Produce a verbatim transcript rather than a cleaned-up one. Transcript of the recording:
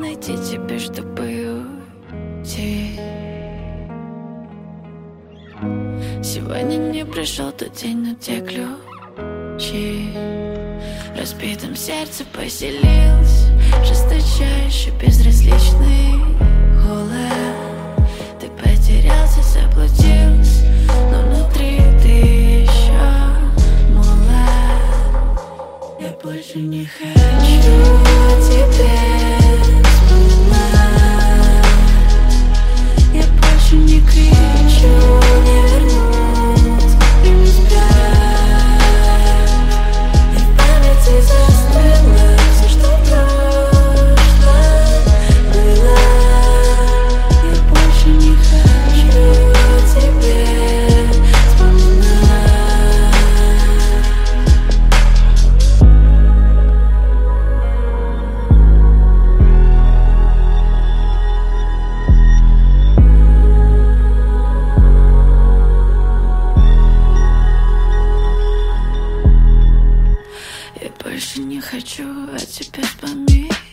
найти тебя, чтобы уйти. Сегодня не пришел тот день, но те ключи в разбитом сердце поселился жесточайший, безразличный холод. Ты потерялся, заблудился, но внутри ты еще молод. Я больше не хочу тебе вспоминать. Я больше не кричу, не вернусь и не спят. И в памяти застыло все, что в прошлом было. Я больше не хочу тебе вспоминать. Я больше не хочу о тебе вспоминать.